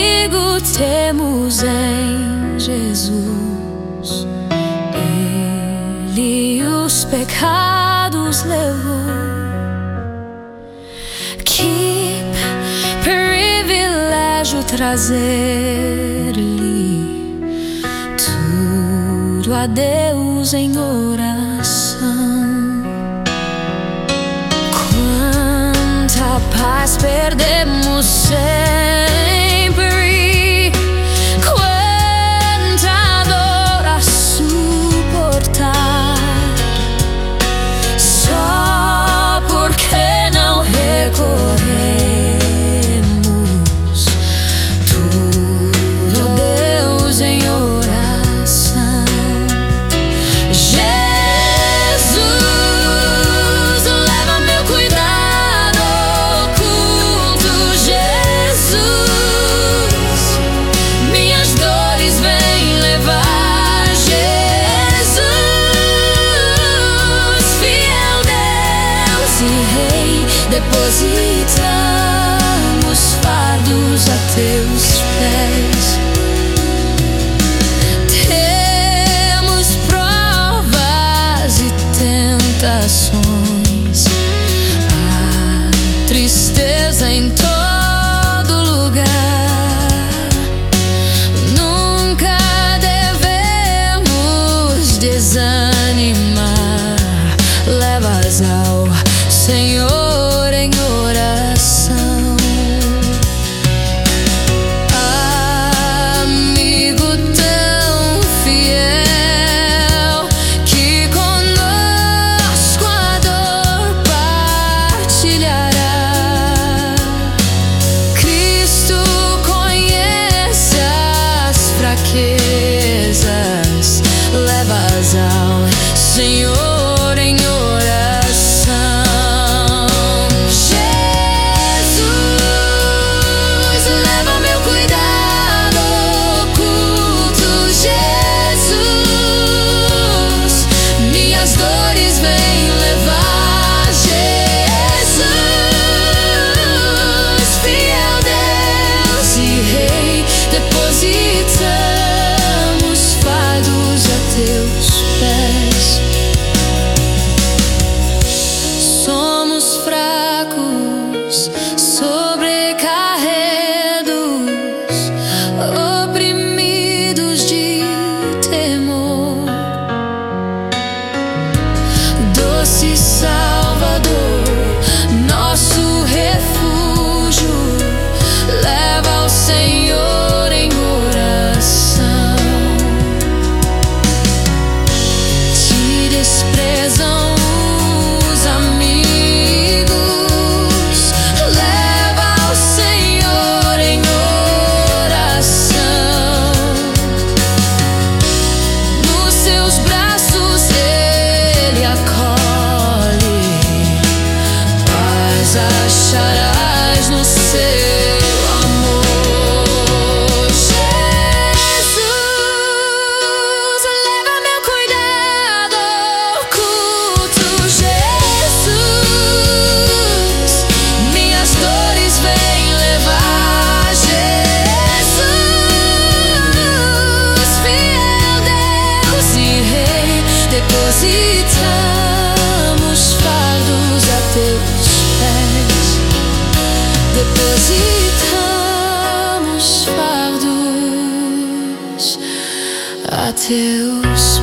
amigo temos em Jesus. Ele os pecados levou. Que privilégio trazer-lhe tudo a Deus em oração. Quanta paz perdemos sempre, quanta dor a suportar, só porque não recorremos tudo a Deus em oração. Jesus, leva meu cuidado oculto. Jesus, minhas dores vem levar. Jesus, fiel Deus e Rei, depositamos fardos a teus pés. Temos provas e tentações, a tristeza em todo lugar. Nunca devemos desanimar. Levas ao Senhor em oração. Amigo tão fiel, que conosco a dor partilhará. Cristo conhece as fraquezas, levas ao Senhor em oração. Jesus, leva meu cuidado oculto. Jesus, minhas dores vem levar. Jesus, fiel Deus e Rei, depositamos fardos a teus pés. Somos fracos, sobrecarregados, oprimidos de temor. Doce Salvador, nosso refúgio, leva ao Senhor em oração. Te desprezam os amigos, leva ao Senhor em oração. Nos seus braços Ele acolhe, paz acharás no seu amor. Jesus, leva meu cuidado oculto. Jesus, minhas dores vem levar. Jesus, fiel Deus e Rei, depositamos fardos a teus pés. Depositamos fardos a teus